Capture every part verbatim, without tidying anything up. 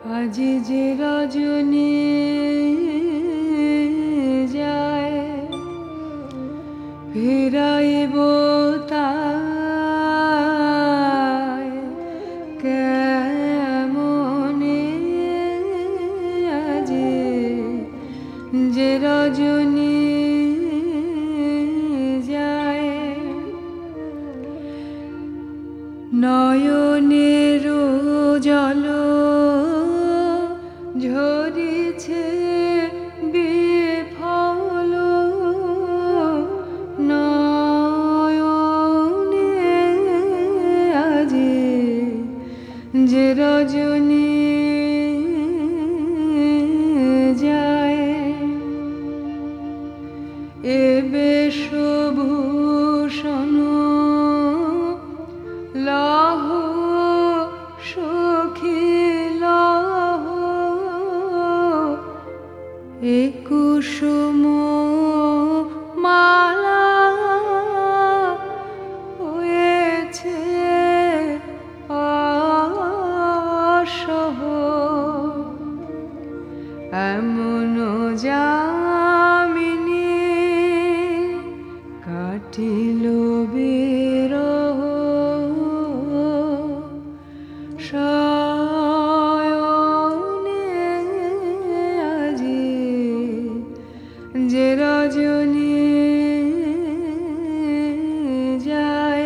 আজি যে রজনী যায় ফিরাইব তাই কেমনে আজি যে রজনী যায় নয়নের জল ঝরিছে বিফল নয়নে আজি যে রজনী যায় এ বেশভূষণ লহ সখী লহ এ কুসুম মালা হয়েছে অসহ এমন যামিনী কাটিল বিরহ শয়নে আজি যে রজনী যায়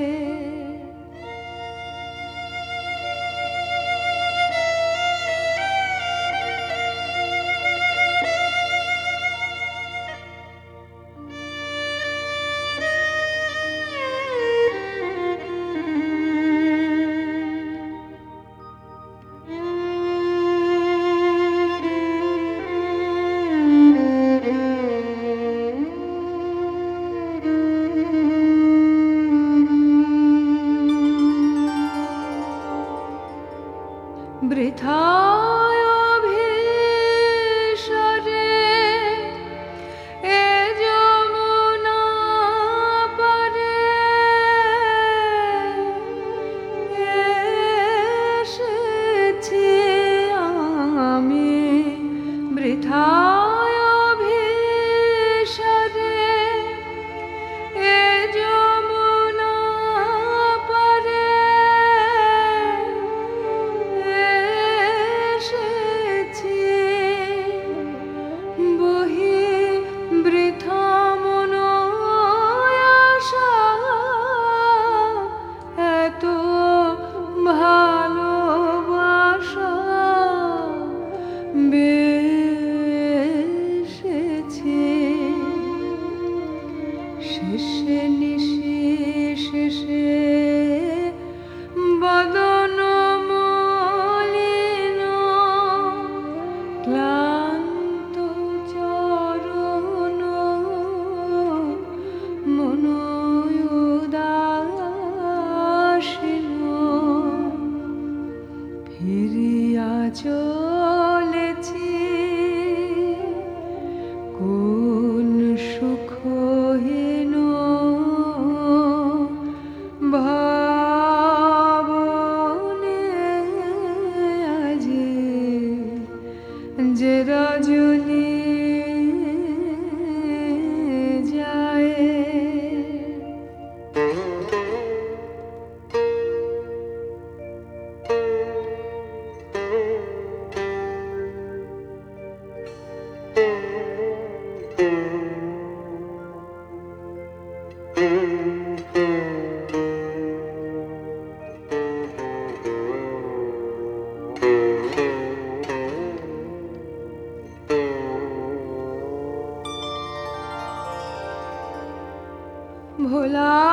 বৃথায় অভিসরে এ যমুনা পারে এসেছি আমি বৃথায় অভিসরে এ যমুনা পারে বহি বৃথা মন আশা এত ভালোবাসা বেসেছি শেষে নিশি শেষে বদন মলিন ক্লান্ত চরণ মন উদাসীন ফিরিয়া চলেছি কোন সুখহীন ভাবনে আজি যে রজনী যায় ভোলা